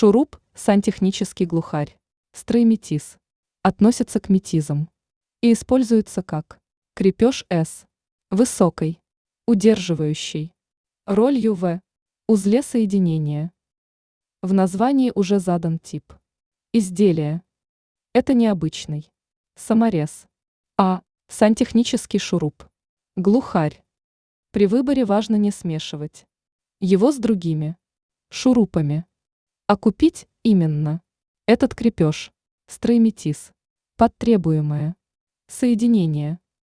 Шуруп – сантехнический глухарь. Стройметиз. Относится к метизам. И используется как крепеж С. Высокой. Удерживающий. Ролью В. Узле соединения. В названии уже задан тип изделия. Это необычный саморез. А. Сантехнический шуруп. Глухарь. При выборе важно не смешивать его с другими шурупами, а купить именно этот крепеж, стройметиз, под требуемое соединение.